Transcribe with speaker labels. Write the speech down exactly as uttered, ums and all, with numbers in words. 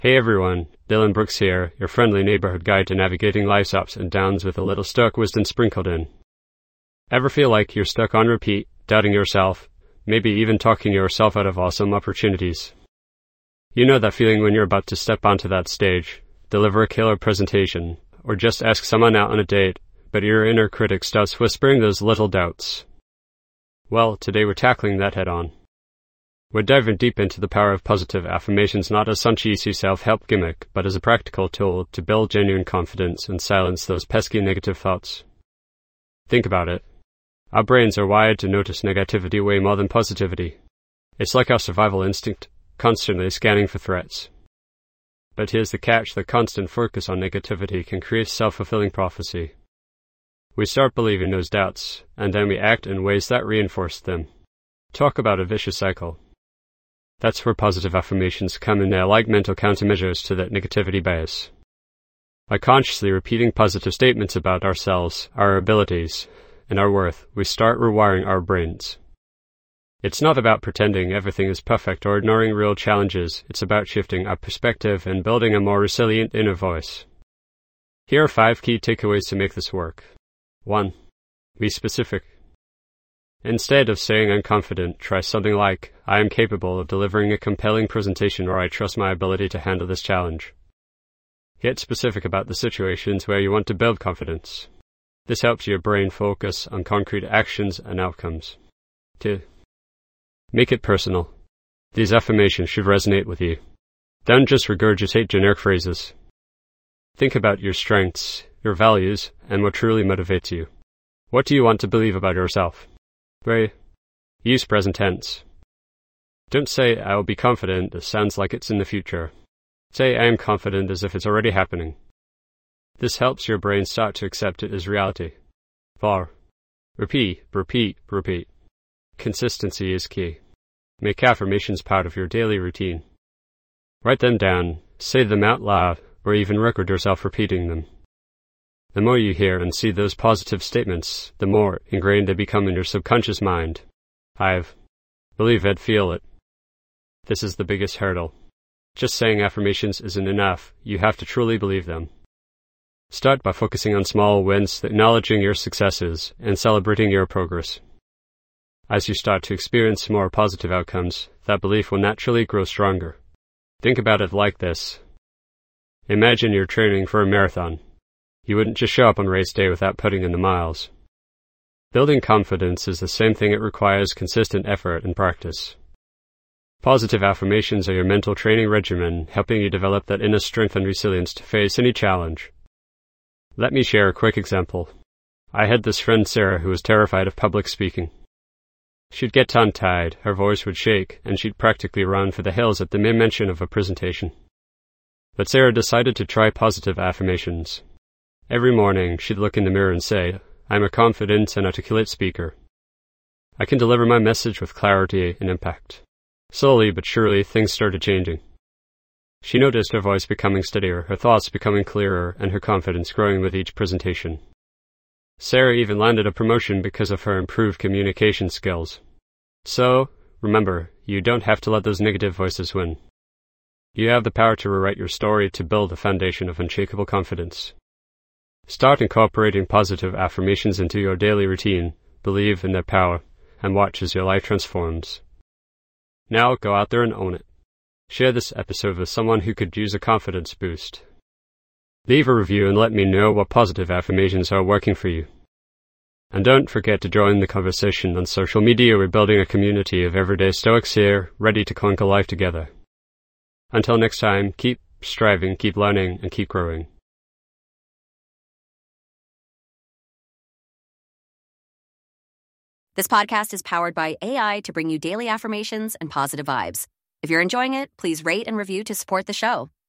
Speaker 1: Hey everyone, Dylan Brooks here, your friendly neighborhood guide to navigating life's ups and downs with a little Stoic wisdom sprinkled in. Ever feel like you're stuck on repeat, doubting yourself, maybe even talking yourself out of awesome opportunities? You know that feeling when you're about to step onto that stage, deliver a killer presentation, or just ask someone out on a date, but your inner critic starts whispering those little doubts. Well, today we're tackling that head on. We're diving deep into the power of positive affirmations not as some cheesy self-help gimmick, but as a practical tool to build genuine confidence and silence those pesky negative thoughts. Think about it. Our brains are wired to notice negativity way more than positivity. It's like our survival instinct, constantly scanning for threats. But here's the catch: the constant focus on negativity can create self-fulfilling prophecy. We start believing those doubts, and then we act in ways that reinforce them. Talk about a vicious cycle. That's where positive affirmations come in. They're like mental countermeasures to that negativity bias. By consciously repeating positive statements about ourselves, our abilities, and our worth, we start rewiring our brains. It's not about pretending everything is perfect or ignoring real challenges. It's about shifting our perspective and building a more resilient inner voice. Here are five key takeaways to make this work. one. Be specific. Instead of saying I'm confident, try something like, I am capable of delivering a compelling presentation, or I trust my ability to handle this challenge. Get specific about the situations where you want to build confidence. This helps your brain focus on concrete actions and outcomes. two. Make it personal. These affirmations should resonate with you. Don't just regurgitate generic phrases. Think about your strengths, your values, and what truly motivates you. What do you want to believe about yourself? three. Use present tense. Don't say, I will be confident. This sounds like it's in the future. Say, I am confident, as if it's already happening. This helps your brain start to accept it as reality. four. Repeat, repeat, repeat. Consistency is key. Make affirmations part of your daily routine. Write them down, say them out loud, or even record yourself repeating them. The more you hear and see those positive statements, the more ingrained they become in your subconscious mind. five. Believe it, feel it. This is the biggest hurdle. Just saying affirmations isn't enough. You have to truly believe them. Start by focusing on small wins, acknowledging your successes, and celebrating your progress. As you start to experience more positive outcomes, that belief will naturally grow stronger. Think about it like this. Imagine you're training for a marathon. You wouldn't just show up on race day without putting in the miles. Building confidence is the same thing. It requires consistent effort and practice. Positive affirmations are your mental training regimen, helping you develop that inner strength and resilience to face any challenge. Let me share a quick example. I had this friend Sarah who was terrified of public speaking. She'd get tongue-tied, her voice would shake, and she'd practically run for the hills at the mere mention of a presentation. But Sarah decided to try positive affirmations. Every morning, she'd look in the mirror and say, I'm a confident and articulate speaker. I can deliver my message with clarity and impact. Slowly but surely, things started changing. She noticed her voice becoming steadier, her thoughts becoming clearer, and her confidence growing with each presentation. Sarah even landed a promotion because of her improved communication skills. So, remember, you don't have to let those negative voices win. You have the power to rewrite your story to build a foundation of unshakable confidence. Start incorporating positive affirmations into your daily routine, believe in their power, and watch as your life transforms. Now go out there and own it. Share this episode with someone who could use a confidence boost. Leave a review and let me know what positive affirmations are working for you. And don't forget to join the conversation on social media. We're building a community of everyday Stoics here, ready to conquer life together. Until next time, keep striving, keep learning, and keep growing.
Speaker 2: This podcast is powered by A I to bring you daily affirmations and positive vibes. If you're enjoying it, please rate and review to support the show.